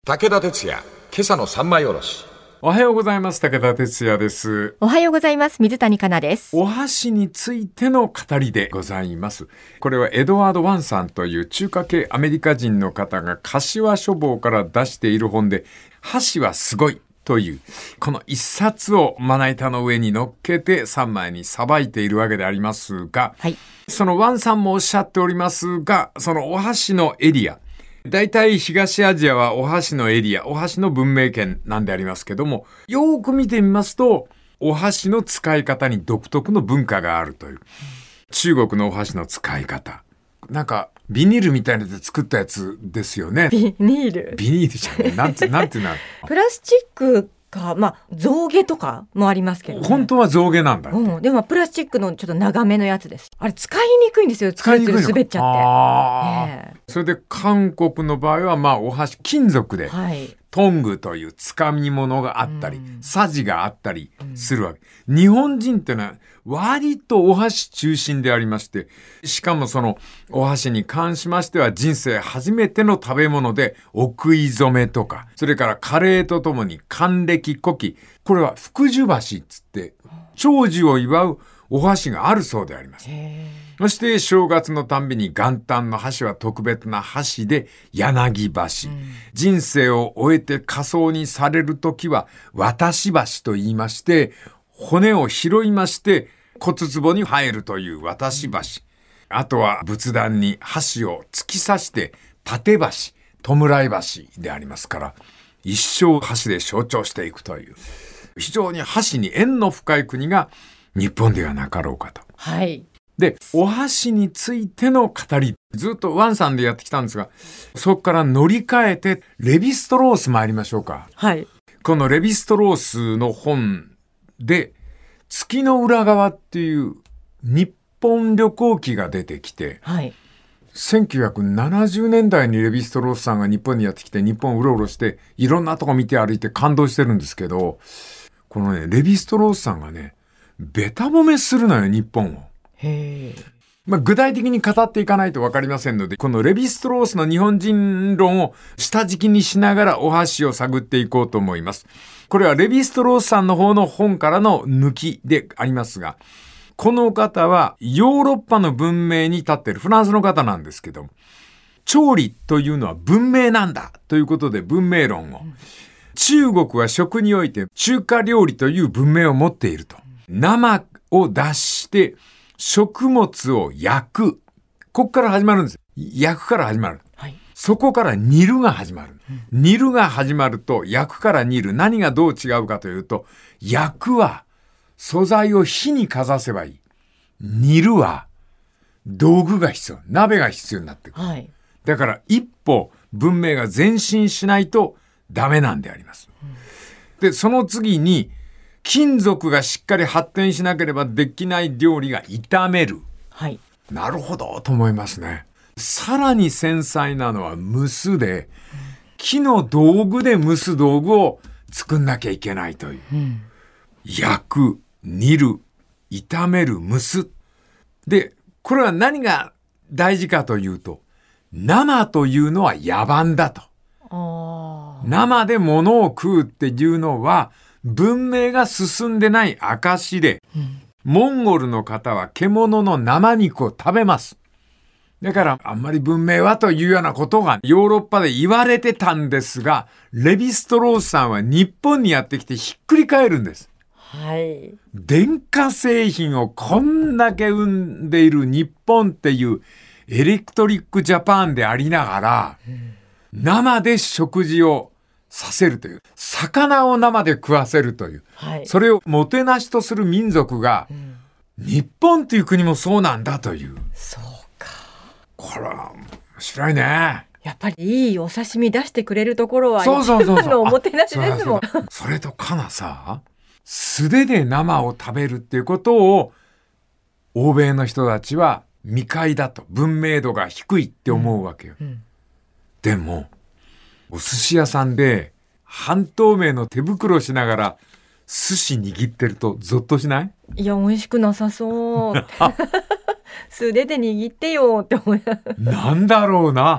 武田鉄矢、今朝の三枚おろし。 おはようございます。武田鉄矢です。 おはようございます。水谷香奈です。 お箸についての語りでございます。これはエドワード・ワンさんという中華系アメリカ人の方が柏書房から出している本で、箸はすごいというこの一冊をまな板の上に乗っけて三枚にさばいているわけでありますが、 はい、 そのワンさんもおっしゃっておりますが、そのお箸のエリア、大体東アジアはお箸のエリア、お箸の文明圏なんでありますけども、よーく見てみますと、お箸の使い方に独特の文化があるという。中国のお箸の使い方。なんか、ビニールみたいなやつで作ったやつですよね。 ビニールじゃん。なんていうのプラスチックか、象牙とかもありますけど、ね、 本当は象牙なんだ。 でもプラスチックのちょっと長めのやつです。あれ使いにくいんですよ。 使いにくいの。 滑っちゃって。 それで韓国の場合はお箸金属で、はい、トングというつかみ物があったり、さじがあったりするわけ。日本人ってのは割とお箸中心でありまして、しかもそのお箸に関しましては人生初めての食べ物でお食い初めとか、それからカレーとともに還暦古希、これは福寿箸っつって長寿を祝うお箸があるそうであります。そして正月のたんびに元旦の箸は特別な箸で柳箸、人生を終えて火葬にされるときは渡し箸と言いまして、骨を拾いまして骨壺に入るという渡し箸、あとは仏壇に箸を突き刺して立て箸、弔い箸でありますから、一生箸で象徴していくという非常に箸に縁の深い国が日本ではなかろうかと。 はい。 で、お箸についての語り、ずっとワンさんでやってきたんですが、そこから乗り換えてレヴィストロース参りましょうか。 はい。 このレヴィストロースの本で月の裏側っていう日本旅行記が出てきて、 はい、 1970年代にレヴィストロースさんが日本にやってきて、日本をうろうろしていろんなとこ見て歩いて感動してるんですけど、このね、レヴィストロースさんがね、ベタ褒めするのよ、日本を。具体的に語っていかないと分かりませんので、このレヴィストロースの日本人論を下敷きにしながらお箸を探っていこうと思います。これはレヴィストロースさんの方の本からの抜きでありますが、この方はヨーロッパの文明に立っているフランスの方なんですけども、調理というのは文明なんだということで文明論を、中国は食において中華料理という文明を持っていると。生を出して食物を焼く。ここから始まるんです。焼くから始まる。 はい、 そこから煮るが始まる。煮るが始まると焼くから煮る。何がどう違うかというと、焼くは素材を火にかざせばいい。煮るは道具が必要。鍋が必要になってくる。 はい、 だから一歩文明が前進しないとダメなんであります。で、その次に金属がしっかり発展しなければできない料理が炒める。 はい。 なるほどと思いますね。さらに繊細なのは蒸すで、木の道具で蒸す道具を作んなきゃいけないという。焼く、煮る、炒める、蒸す。で、これは何が大事かというと、生というのは野蛮だと。生で物を食うっていうのは、文明が進んでない証で、モンゴルの方は獣の生肉を食べます。だからあんまり文明はというようなことがヨーロッパで言われてたんですが、レヴィストロースさんは日本にやってきてひっくり返るんです。 はい。 電化製品をこんだけ生んでいる日本っていうエレクトリックジャパンでありながら、生で食事をさせるという、魚を生で食わせるという、それをもてなしとする民族が、日本という国もそうなんだという。 そうか。 これは面白いね。 やっぱりいいお刺身出してくれるところはそうのおもてなしですもん。 それとかなさ、素手で生を食べるっていうことを欧米の人たちは未開だと、文明度が低いって思うわけよ。でもお寿司屋さんで半透明の手袋しながら寿司握ってるとゾッとしない？ いや、美味しくなさそう素手で握ってよって思いななんだろうな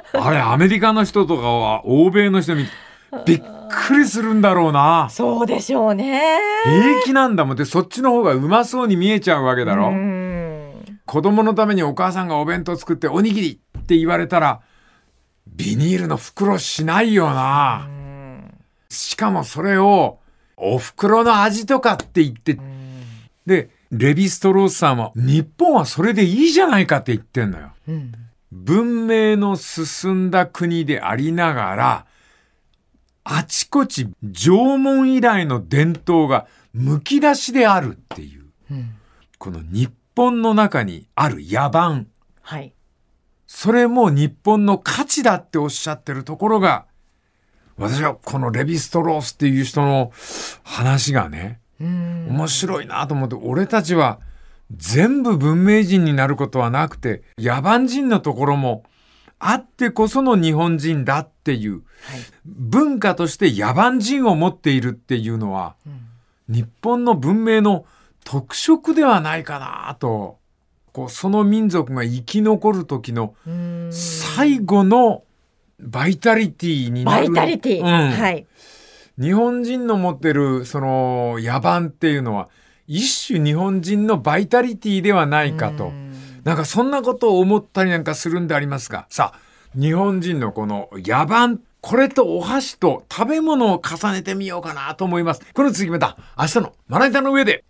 あれアメリカの人とかは欧米の人見てびっくりするんだろうな。 そうでしょうね。 平気なんだもん。でそっちの方がうまそうに見えちゃうわけだろ。子供のためにお母さんがお弁当作っておにぎりって言われたらビニールの袋しないよな。しかもそれをお袋の味とかって言って、でレヴィストロースさんは日本はそれでいいじゃないかって言ってんのよ。文明の進んだ国でありながらあちこち縄文以来の伝統がむき出しであるっていう、この日本の中にある野蛮、 はい、 それも日本の価値だっておっしゃってるところが、私はこのレヴィストロースっていう人の話がね、面白いなと思って、俺たちは全部文明人になることはなくて野蛮人のところもあってこその日本人だっていう、はい、文化として野蛮人を持っているっていうのは、日本の文明の特色ではないかなと、こうその民族が生き残る時の最後のバイタリティになる。 バイタリティ、はい。 日本人の持ってるその野蛮っていうのは一種日本人のバイタリティではないかと、なんかそんなことを思ったりなんかするんでありますが、さあ日本人のこの野蛮、これとお箸と食べ物を重ねてみようかなと思います。この続きまた明日のまな板の上で。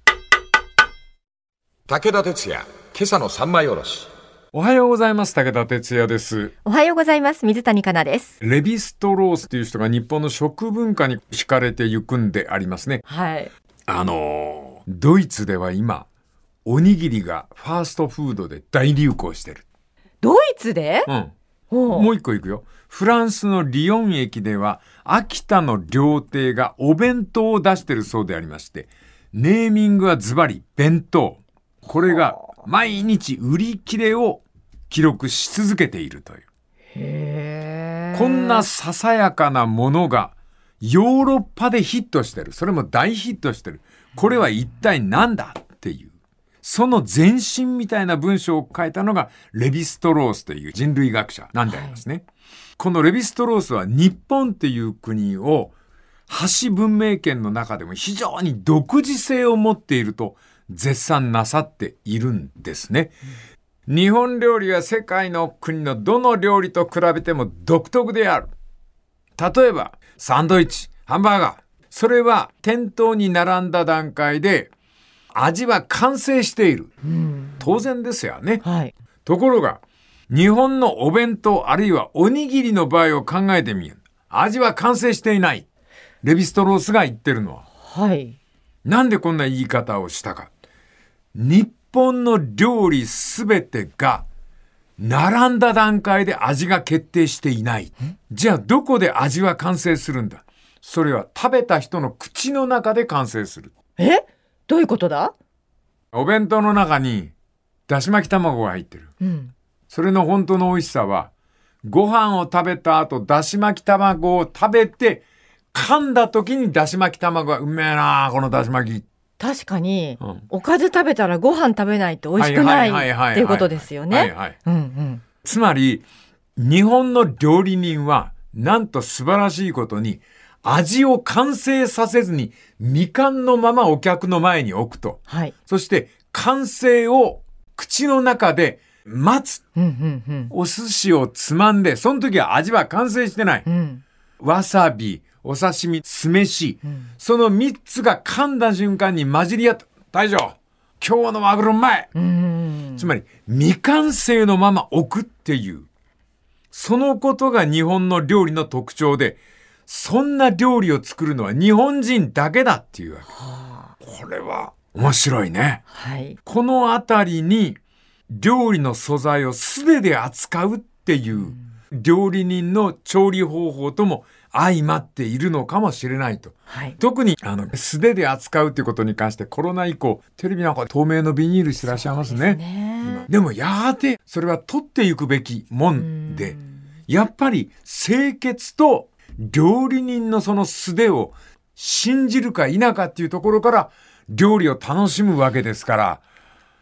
武田鉄矢、今朝の三枚おろし。 おはようございます。武田哲也です。 おはようございます。水谷香奈です。 レヴィストロースという人が日本の食文化に惹かれていくんでありますね。 はい。 ドイツでは今おにぎりがファーストフードで大流行してる。 ドイツで？ もう一個いくよ。フランスのリヨン駅では秋田の料亭がお弁当を出してるそうでありまして、ネーミングはズバリ弁当。これが毎日売り切れを記録し続けているという。 へー。 こんなささやかなものがヨーロッパでヒットしてる。それも大ヒットしてる。これは一体何だっていう。その前身みたいな文章を書いたのがレヴィストロースという人類学者なんでありますね。はい、このレヴィストロースは日本っていう国を箸文明圏の中でも非常に独自性を持っていると絶賛なさっているんですね。日本料理は世界の国のどの料理と比べても独特である。例えばサンドイッチ、ハンバーガー、それは店頭に並んだ段階で味は完成している。当然ですよね。 はい、 ところが日本のお弁当あるいはおにぎりの場合を考えてみる。味は完成していない。レヴィストロースが言ってるのは。 はい。 なんでこんな言い方をしたか。日本の料理すべてが並んだ段階で味が決定していない。じゃあどこで味は完成するんだ。それは食べた人の口の中で完成する。 どういうことだ？ お弁当の中にだし巻き卵が入ってる。それの本当の美味しさはご飯を食べた後だし巻き卵を食べて噛んだ時にだし巻き卵がうめえなこのだし巻き。 確かに、おかず食べたらご飯食べないと美味しくないっていうことですよね。つまり日本の料理人はなんと素晴らしいことに味を完成させずに未完のままお客の前に置くと、 はい、 そして完成を口の中で待つ、お寿司をつまんでその時は味は完成してない、わさび、お刺身、酢飯、その3つが噛んだ瞬間に混じり合った。大将、今日のマグロうまい。つまり未完成のまま置くっていうそのことが日本の料理の特徴で、そんな料理を作るのは日本人だけだっていうわけ。これは面白いね。 はい、 このあたりに料理の素材を素手で扱うっていう料理人の調理方法とも相まっているのかもしれないと、 はい、 特に素手で扱うっていうことに関してコロナ以降テレビなんか透明のビニールしてらっしゃいますね。でもやがてそれは取っていくべきもんで、やっぱり清潔と料理人のその素手を信じるか否かっていうところから料理を楽しむわけですから、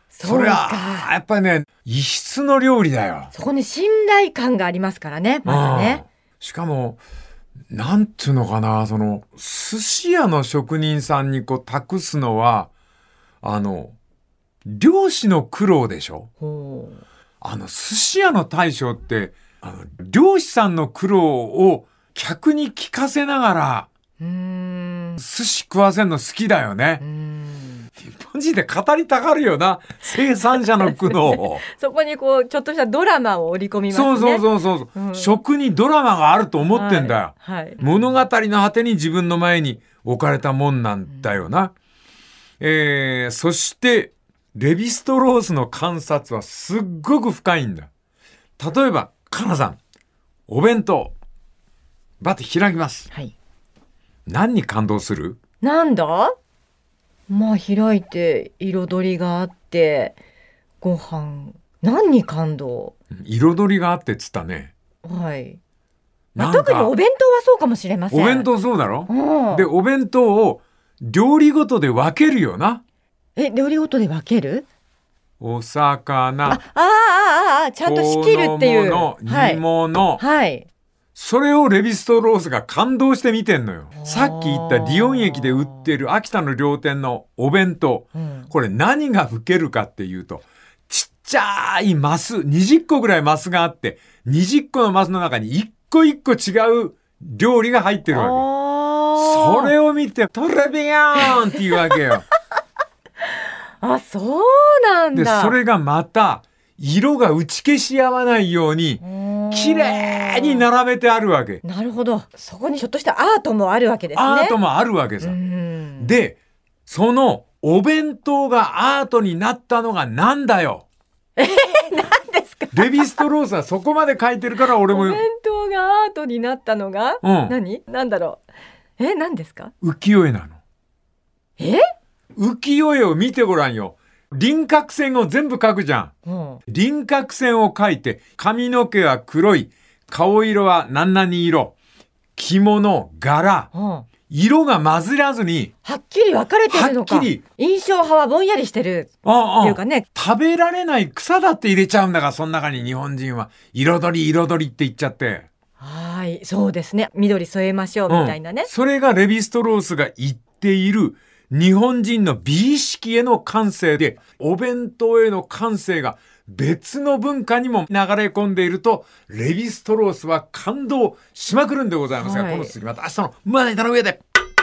それはやっぱりね、異質の料理だよ。 そこに信頼感がありますからね、まずね。 しかもなんていうのかな、その寿司屋の職人さんにこう託すのは漁師の苦労でしょ。寿司屋の大将って漁師さんの苦労を客に聞かせながら寿司食わせんの好きだよね。日本人で語りたがるよな、生産者の苦悩を。 そこにこうちょっとしたドラマを織り込みますね。 そう、食にドラマがあると思ってんだよ、物語の果てに自分の前に置かれたもんなんだよな。そしてレヴィストロースの観察はすっごく深いんだ。例えばかなさん、お弁当バッて開きます、何に感動する？ なんだ？まあ開いて彩りがあってご飯、何に感動？ 彩りがあってっつったね。 特にお弁当はそうかもしれません。 お弁当そうだろ、でお弁当を料理ごとで分けるよな。 料理ごとで分ける？ お魚、 ちゃんと仕切るっていう煮物、それをレヴィストロースが感動して見てんのよ。さっき言ったリヨン駅で売ってる秋田の料店のお弁当、これ何が受けるかっていうと、ちっちゃいマス、20個ぐらいマスがあって、20個のマスの中に1個1個違う料理が入ってるわけ。それを見てトレビアーンっていうわけよ。 そうなんだ。 でそれがまた色が打ち消し合わないように綺麗に並べてあるわけ。 なるほど。そこにちょっとしたアートもあるわけですね。 アートもあるわけさ。でそのお弁当がアートになったのがなんだよ。 何ですか？ レヴィストロースはそこまで書いてるから俺も。 お弁当がアートになったのが、何だろう。何ですか？ 浮世絵なの。浮世絵を見てごらんよ。輪郭線を全部描くじゃん、輪郭線を描いて、髪の毛は黒い、顔色は何々色、着物、柄、色が混ぜらずにはっきり分かれてるのか。はっきり印象派はぼんやりしてるっていうかね。 食べられない草だって入れちゃうんだから、その中に日本人は彩りって言っちゃって。 そうですね、緑添えましょうみたいなね、 それがレヴィストロースが言っている日本人の美意識への感性で、お弁当への感性が別の文化にも流れ込んでいると、レヴィストロースは感動しまくるんでございますが、この次また明日のまな板の上で。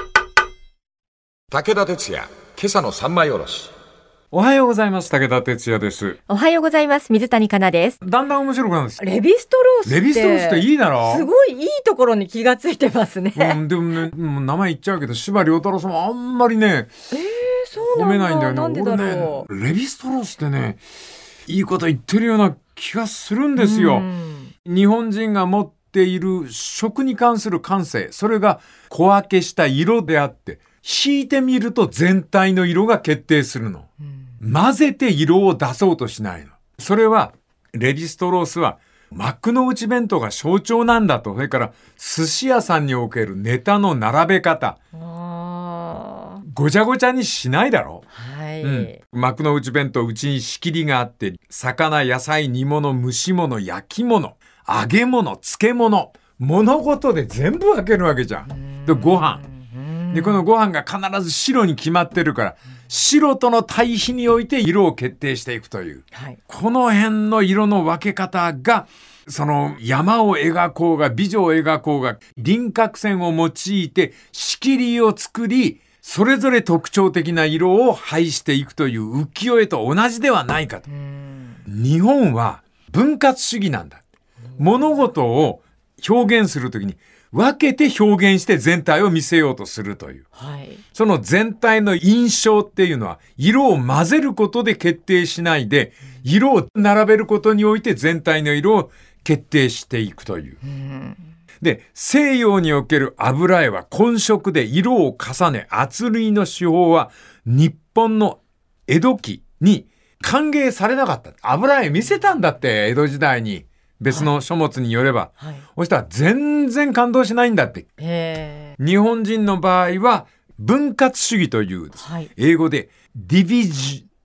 武田鉄矢、今朝の三枚おろし。 おはようございます。武田鉄矢です。 おはようございます。水谷香奈です。 だんだん面白くなるんです。 レヴィストロースっていいだろ。 すごいいいところに気がついてますね。 でもね、もう名前言っちゃうけど、司馬遼太郎さんはあんまりね、褒めないんだよね。 なんでだろう。 レヴィストロースってね、いいこと言ってるような気がするんですよ。日本人が持っている食に関する感性、それが小分けした色であって、引いてみると全体の色が決定するの。混ぜて色を出そうとしないの。それはレヴィストロースは幕の内弁当が象徴なんだと。それから寿司屋さんにおけるネタの並べ方、ごちゃごちゃにしないだろ、幕の内弁当、うちに仕切りがあって、魚、野菜、煮物、蒸し物、焼き物、揚げ物、漬物、物事で全部分けるわけじゃん。でご飯で、このご飯が必ず白に決まってるから、白との対比において色を決定していくという、この辺の色の分け方が、その山を描こうが美女を描こうが、輪郭線を用いて仕切りを作り、それぞれ特徴的な色を配していくという浮世絵と同じではないかと。日本は分割主義なんだ。物事を表現するときに分けて表現して全体を見せようとするという、その全体の印象っていうのは色を混ぜることで決定しないで、色を並べることにおいて全体の色を決定していくという、で西洋における油絵は混色で色を重ね、圧類の手法は日本の江戸期に歓迎されなかった。油絵見せたんだって、江戸時代に別の書物によれば、そしたら全然感動しないんだって。日本人の場合は分割主義という、英語でディビ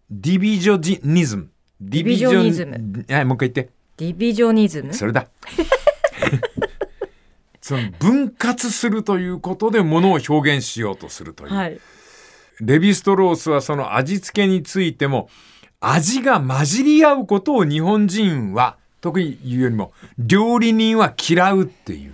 ディビジョニズム。 ディビジョニズム。 はい、もう一回言って。 ディビジョニズム。 それだ。その分割するということでものを表現しようとするという。はい、レヴィストロースはその味付けについても、味が混じり合うことを日本人は、特に言うよりも料理人は嫌うっていう。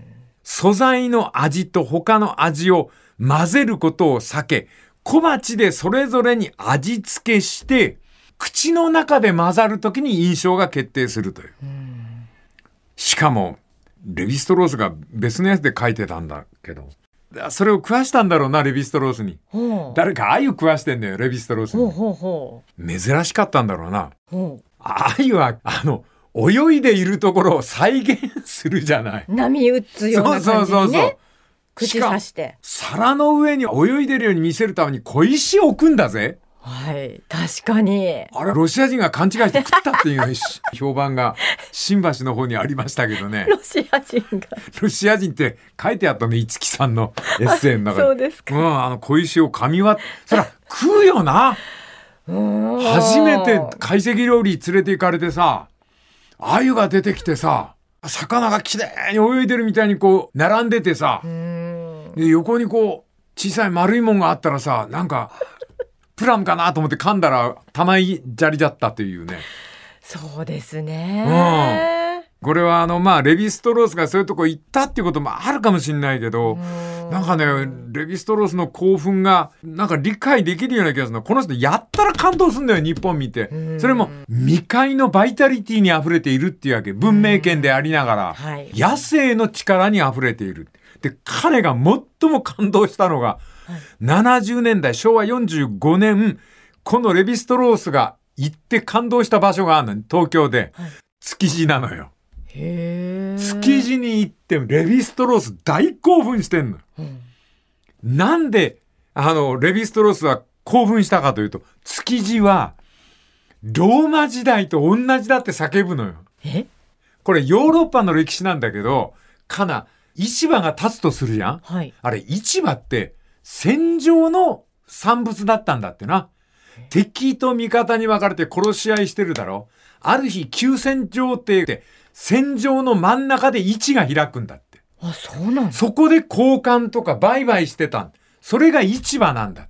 素材の味と他の味を混ぜることを避け、小鉢でそれぞれに味付けして、口の中で混ざるときに印象が決定するという。しかも、レヴィストロースが別のやつで書いてたんだけど、それを食わしたんだろうな、レヴィストロースに。誰か鮎食わしてんだよ、レヴィストロースに。珍しかったんだろうな。鮎は、泳いでいるところを再現するじゃない。 波打つような感じにね。口刺して。 皿の上に泳いでるように見せるために小石を置くんだぜ。 はい、確かに。 あれ、ロシア人が勘違いして食ったっていう評判が新橋の方にありましたけどね。 ロシア人が。 ロシア人って書いてあったね、五木さんのエッセイの中で。 そうですか。 小石を噛み割って、そりゃ食うよな。初めて懐石料理連れて行かれてさ、鮎が出てきてさ、魚がきれいに泳いでるみたいにこう並んでてさ、で横にこう小さい丸いもんがあったらさ、なんかプラムかなと思って噛んだら玉井砂利だったというね。 そうですね。 これはレヴィストロースがそういうとこ行ったっていうこともあるかもしれないけど、なんかね、レヴィストロースの興奮がなんか理解できるような気がするの。この人やったら感動するんだよ、日本見て。それも未開のバイタリティに溢れているっていうわけ。文明圏でありながら、野生の力に溢れている。で、彼が最も感動したのが、70年代、昭和45年、このレヴィストロースが行って感動した場所があるの、東京で。築地なのよ。築地に行ってレヴィストロース大興奮してんの。なんでレヴィストロースは興奮したかというと、築地はローマ時代と同じだって叫ぶのよ。これヨーロッパの歴史なんだけど、市場が立つとするじゃん、あれ市場って戦場の産物だったんだってな。敵と味方に分かれて殺し合いしてるだろ。ある日休戦状態で戦場の真ん中で市が開くんだって。 そうなんだ。 そこで交換とか売買してた。それが市場なんだって。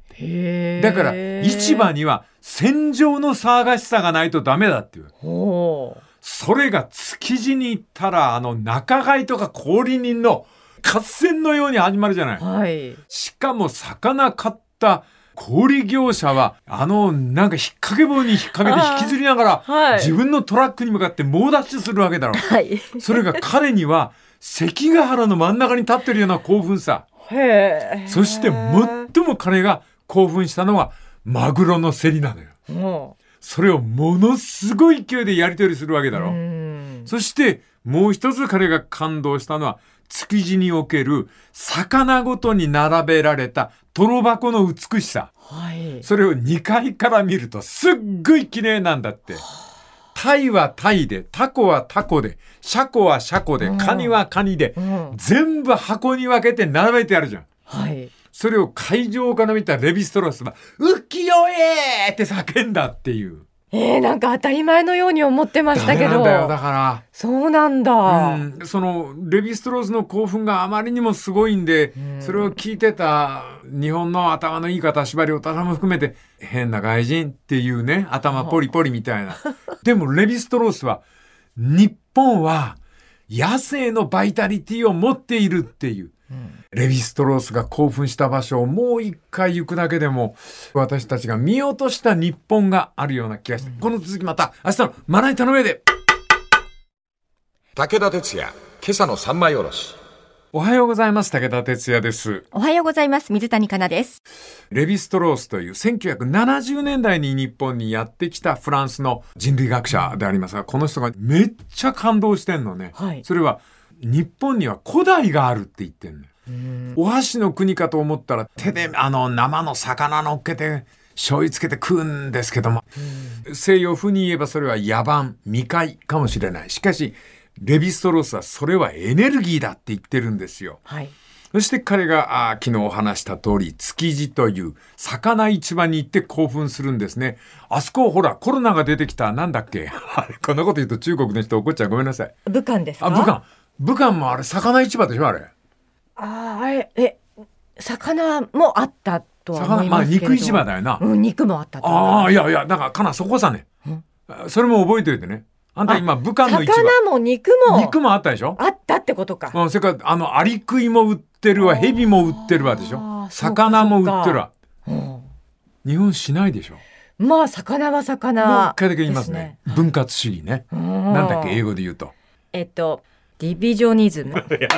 だから市場には戦場の騒がしさがないとダメだっていう。それが築地に行ったら仲買とか小売人の合戦のように始まるじゃない。しかも魚買った小売業者はなんか引っ掛け棒に引っ掛けて引きずりながら、自分のトラックに向かって猛ダッシュするわけだろ。それが彼には関ヶ原の真ん中に立ってるような興奮さ。そして最も彼が興奮したのはマグロの競りなのよ。それをものすごい勢いでやり取りするわけだろ。そしてもう一つ彼が感動したのは、築地における魚ごとに並べられたトロ箱の美しさ。それを2階から見るとすっごい綺麗なんだって。鯛は鯛で、タコはタコで、シャコはシャコで、カニはカニで、全部箱に分けて並べてあるじゃん。それを会場から見たレヴィストロースは浮世絵って叫んだっていう。 なんか当たり前のように思ってましたけど。 ダメなんだよ、だから。 そうなんだ。 そのレヴィストロースの興奮があまりにもすごいんで、それを聞いてた日本の頭のいい方、司馬遼太さんも含めて、変な外人っていうね、頭ポリポリみたいな。でもレヴィストロースは、日本は野生のバイタリティを持っているっていう。レヴィストロースが興奮した場所をもう一回行くだけでも、私たちが見落とした日本があるような気がして、この続きまた明日のまな板の上で。 武田鉄矢、今朝の三枚おろし。 おはようございます。武田鉄矢です。 おはようございます。水谷香奈です。 レヴィストロースという1970年代に日本にやってきたフランスの人類学者でありますが、この人がめっちゃ感動してんのね。それは日本には古代があるって言ってんの。お箸の国かと思ったら手で生の魚乗っけて醤油つけて食うんですけども、西洋風に言えばそれは野蛮未開かもしれない。しかしレヴィストロースはそれはエネルギーだって言ってるんですよ。 そして彼が昨日話した通り、築地という魚市場に行って興奮するんですね。あそこほらコロナが出てきた、なんだっけこんなこと言うと中国の人怒っちゃう、ごめんなさい。 武漢ですか？ 武漢もあれ魚市場でしょ、あれ。 あれ魚もあったとは思いますけれど。 肉市場だよな。 肉もあったと思います。 いやだからかな、そこさね。それも覚えておいてね。あんた今武漢の市場、 魚も肉もあったでしょ。 あったってことか。 それからアリクイも売ってるわ、ヘビも売ってるわでしょ。魚も売ってるわ。日本しないでしょ。 まあ魚は魚、 もう一回だけ言いますね。分割主義ね。なんだっけ、英語で言うと。 ディビジョニズム。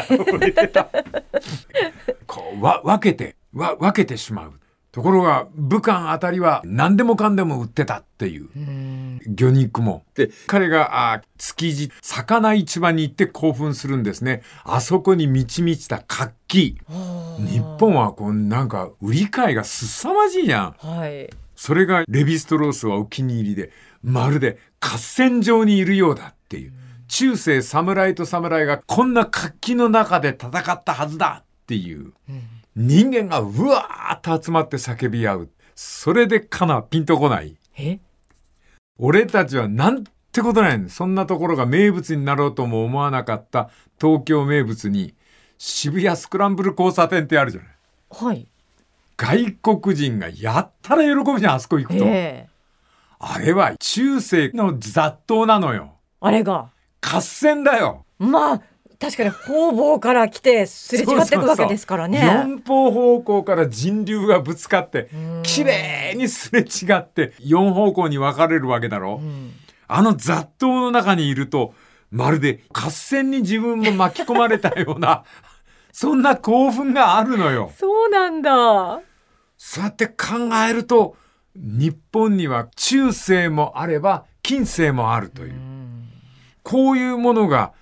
こう分けてしまう。ところが武漢あたりは何でもかんでも売ってたっていう。魚肉も。で、彼が築地魚市場に行って興奮するんですね。あそこに満ち満ちた活気。日本はなんか売り買いが凄まじいじゃん。 はい。 それがレヴィストロースはお気に入りで、まるで合戦場にいるようだっていう。中世侍と侍がこんな活気の中で戦ったはずだっていう。人間がうわーっと集まって叫び合う。それでピンとこない。俺たちはなんてことないの。そんなところが名物になろうとも思わなかった東京名物に渋谷スクランブル交差点ってあるじゃない。 はい。 外国人がやったら喜ぶじゃん、あそこ行くと。あれは中世の雑踏なのよ。 あれが合戦だよ。 まあ確かに方々から来てすれ違っていくわけですからね。 4方方向から人流がぶつかってきれいにすれ違って4方向に分かれるわけだろ。雑踏の中にいるとまるで合戦に自分も巻き込まれたようなそんな興奮があるのよ。 そうなんだ。 そうやって考えると日本には中世もあれば近世もあるという、こういうものが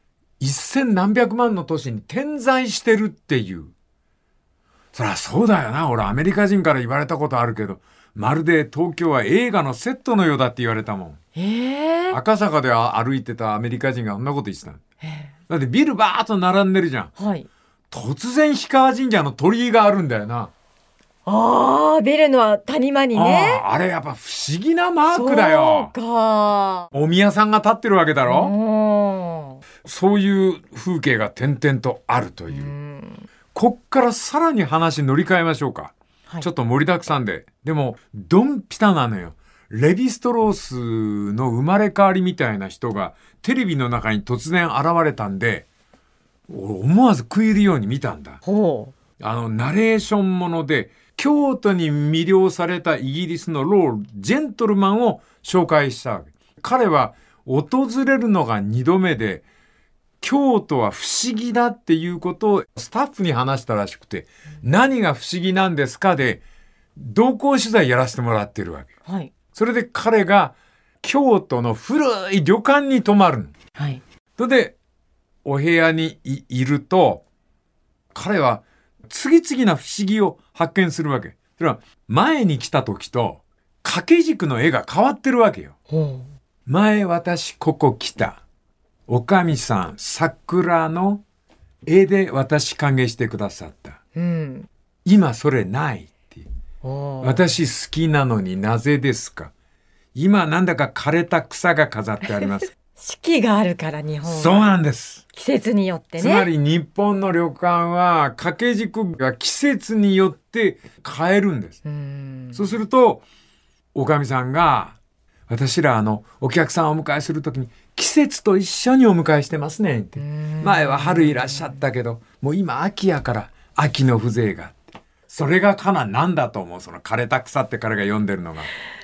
1000何百万の都市に点在してるっていう。そりゃそうだよな。俺アメリカ人から言われたことあるけど、まるで東京は映画のセットのようだって言われたもん。赤坂で歩いてたアメリカ人がそんなこと言ってた。だってビルバーッと並んでるじゃん。突然氷川神社の鳥居があるんだよな。 ビルの谷間にね。 あれやっぱ不思議なマークだよ。 そうか。 お宮さんが立ってるわけだろ。そういう風景が点々とあるという。こっからさらに話乗り換えましょうか。ちょっと盛りだくさんで。でもドンピタなのよ。レヴィストロースの生まれ変わりみたいな人がテレビの中に突然現れたんで、思わず食い入るように見たんだ。ナレーションもので京都に魅了されたイギリスのロール・ジェントルマンを紹介したわけ。彼は訪れるのが2度目で、京都は不思議だっていうことをスタッフに話したらしくて、何が不思議なんですかで同行取材やらせてもらってるわけ。それで彼が京都の古い旅館に泊まるの。それでお部屋に いると、彼は次々な不思議を発見するわけ。それは前に来た時と掛け軸の絵が変わってるわけよ。前私ここ来た。おかみさん桜の絵で私歓迎してくださった。今それないって。私好きなのになぜですか。今なんだか枯れた草が飾ってあります。 四季があるから日本は。 そうなんです。 季節によってね。 つまり日本の旅館は掛け軸が季節によって変えるんです。そうするとおかみさんが、私らお客さんをお迎えするときに季節と一緒にお迎えしてますねって。前は春いらっしゃったけどもう今秋やから秋の風情があって、それがなんだと思う。その枯れた草って彼が読んでるのが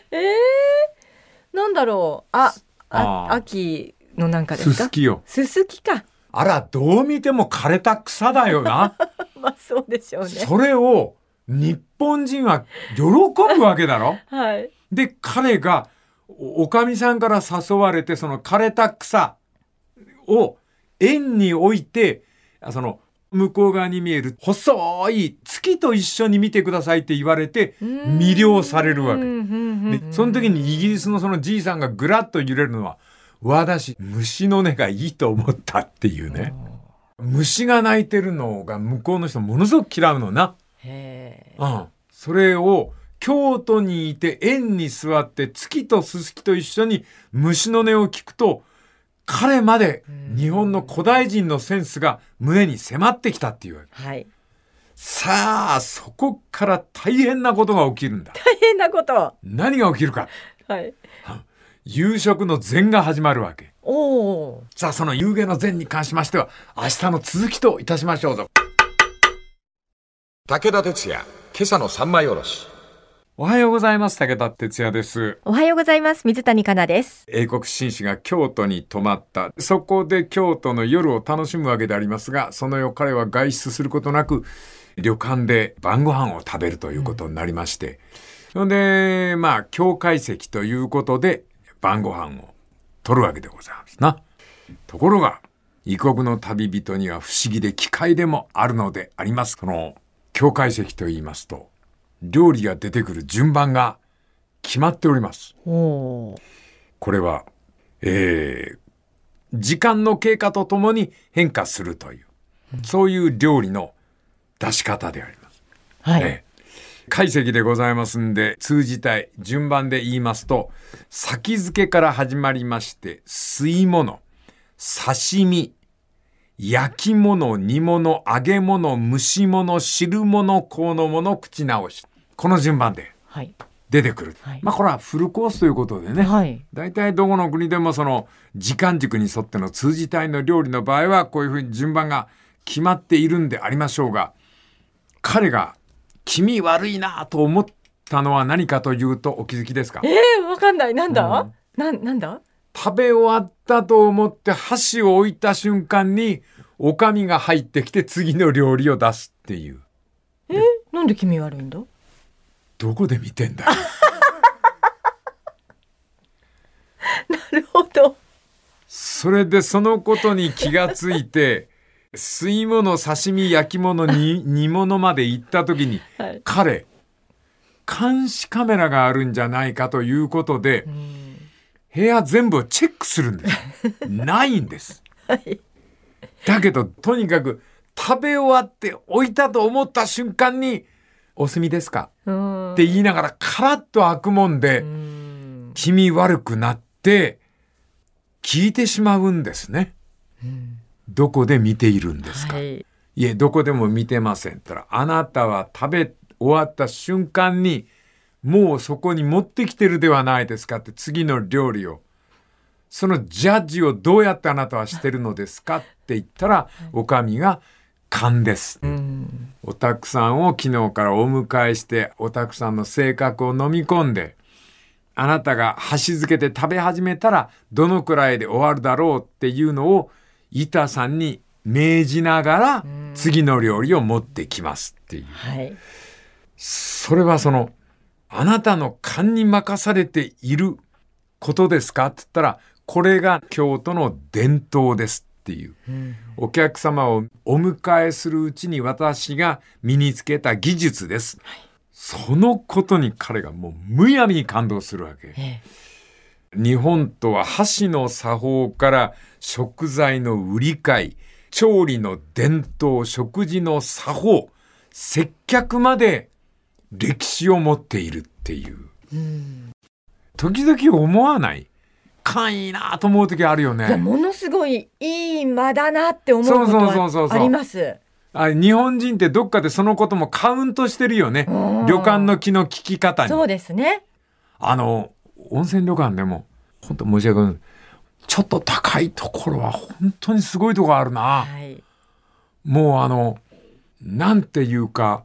なんだろう。秋のなんかですか。 すすきよ。 すすきか。 あら、どう見ても枯れた草だよな。 まあそうでしょうね。 それを日本人は喜ぶわけだろ。で彼がおかみさんから誘われて、その枯れた草を円に置いて、その向こう側に見える細い月と一緒に見てくださいって言われて魅了されるわけ。でその時にイギリスのそのじいさんがぐらっと揺れるのは、私虫の音がいいと思ったっていうね。 虫が鳴いてるのが向こうの人ものすごく嫌うのな。それを京都にいて園に座って月とすすきと一緒に虫の音を聞くと、彼まで日本の古代人のセンスが胸に迫ってきたっていうわけ、はい、さあそこから大変なことが起きるんだ。 大変なこと、 何が起きるか、はい、夕食の膳が始まるわけ。さあその夕げの膳に関しましては明日の続きといたしましょうぞ。 武田鉄矢、今朝の三枚おろし。 おはようございます。武田鉄矢です。 おはようございます。水谷香奈です。 英国紳士が京都に泊まった。そこで京都の夜を楽しむわけでありますが、その夜彼は外出することなく旅館で晩ご飯を食べるということになりまして、それで京懐石ということで晩ご飯を取るわけでございますな。ところが異国の旅人には不思議で奇怪でもあるのであります。この京懐石と言いますと、料理が出てくる順番が決まっております。これは、時間の経過とともに変化するという、そういう料理の出し方であります。はい。懐石でございますんで、通じたい順番で言いますと、先付けから始まりまして、吸い物、刺身、焼き物、煮物、揚げ物、蒸し物、汁物、香の物、口直し、この順番で出てくる、はい、これはフルコースということでね、はい、大体どこの国でもその時間軸に沿っての通じたいの料理の場合はこういうふうに順番が決まっているんでありましょうが、彼が気味悪いなと思ったのは何かというとお気づきですか？ わかんない。なんだ、なんだ？ 食べ終わったと思って箸を置いた瞬間におかみが入ってきて次の料理を出すっていう。 なんで気味悪いんだ？ どこで見てんだよなるほど。 それでそのことに気がついて吸い物、刺身、焼き物、煮物まで行った時に、はい、彼監視カメラがあるんじゃないかということで部屋全部をチェックするんですないんです、はい、だけどとにかく食べ終わって置いたと思った瞬間にお済みですかって言いながらカラッと開くもんで気味悪くなって聞いてしまうんですね。どこで見ているんですか？はい、いえ、どこでも見てませんったら、あなたは食べ終わった瞬間にもうそこに持ってきてるではないですかって、次の料理を、そのジャッジをどうやってあなたはしてるのですかって言ったら、おかみが勘です、おたくさんを昨日からお迎えしておたくさんの性格を飲み込んで、あなたが箸漬けて食べ始めたらどのくらいで終わるだろうっていうのを板さんに命じながら次の料理を持ってきますっていう、はい、それはそのあなたの勘に任されていることですかって言ったら、これが京都の伝統ですっていう、お客様をお迎えするうちに私が身につけた技術です、はい、そのことに彼がもうむやみに感動するわけ、日本とは箸の作法から食材の売り買い、調理の伝統、食事の作法、接客まで歴史を持っているっていう、時々思わない？勘いいなと思う時あるよね。 いや、ものすごいいい間だなって思うことはあります。 日本人ってどっかでそのこともカウントしてるよね。旅館の気の利き方に。 そうですね。 温泉旅館でも本当申し訳ない、ちょっと高いところは本当にすごいところあるな、はい、もうなんていうか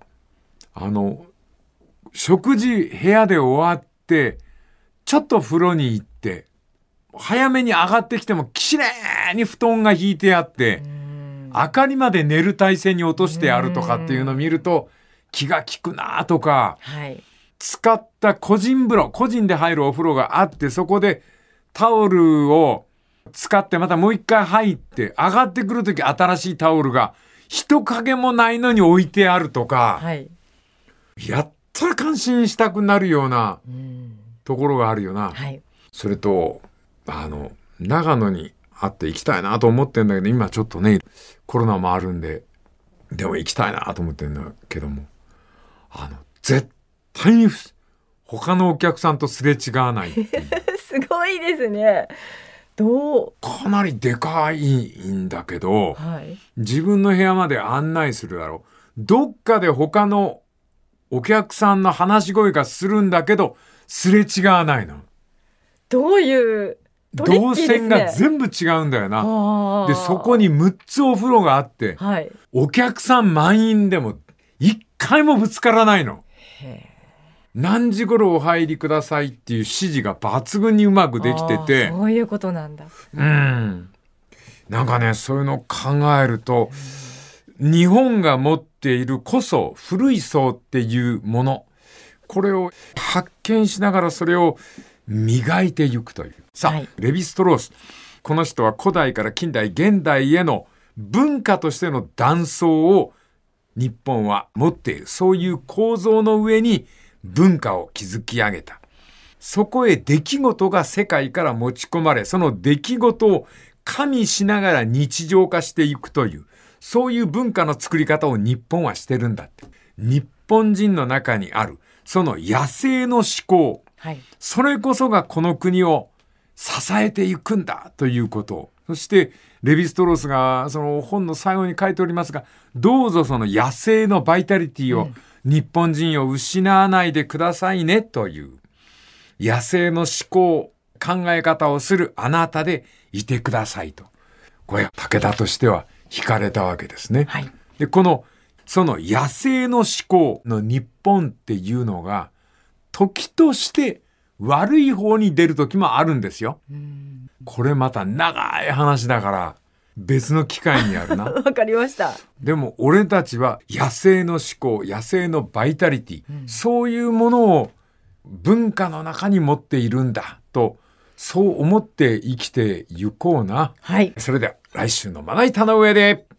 食事部屋で終わってちょっと風呂に行って早めに上がってきてもきれいに布団が引いてあって明かりまで寝る体勢に落としてあるとかっていうのを見ると気が利くなとか、はい、使った個人風呂、個人で入るお風呂があってそこでタオルを使ってまたもう一回入って上がってくるとき新しいタオルが人影もないのに置いてあるとか、はい、やったら感心したくなるようなところがあるよな、はい、それと長野にあって行きたいなと思ってんだけど、今ちょっとね、コロナもあるんで、でも行きたいなと思ってんだけども、絶対に他のお客さんとすれ違わないっていうすごいですね。 かなりでかいんだけど、 はい、 自分の部屋まで案内するだろう。どっかで他のお客さんの話し声がするんだけど、すれ違わないの。 どういう動線が全部違うんだよな。で、そこに6つお風呂があって、はい、お客さん満員でも1回もぶつからないの。何時頃お入りくださいっていう指示が抜群にうまくできてて。 そういうことなんだ。 なんかね、そういうのを考えると、日本が持っているこそ古い層っていうもの、これを発見しながらそれを磨いていくという。さあ、はい、レヴィストロース。この人は古代から近代、現代への文化としての断層を日本は持っている。そういう構造の上に文化を築き上げた。そこへ出来事が世界から持ち込まれ、その出来事を加味しながら日常化していくという、そういう文化の作り方を日本はしてるんだって。日本人の中にある、その野生の思考、はい、それこそがこの国を支えていくんだということを。そしてレヴィストロースがその本の最後に書いておりますが、どうぞその野生のバイタリティを、日本人を失わないでくださいねという野生の思考、考え方をするあなたでいてくださいと。これ武田としては惹かれたわけですね。はい、で、その野生の思考の日本っていうのが時として悪い方に出る時もあるんですよ。これまた長い話だから別の機会にやるな。 わかりました。 でも俺たちは野生の思考、野生のバイタリティ、そういうものを文化の中に持っているんだと、そう思って生きてゆこうな。はい。それでは来週のまな板の上で。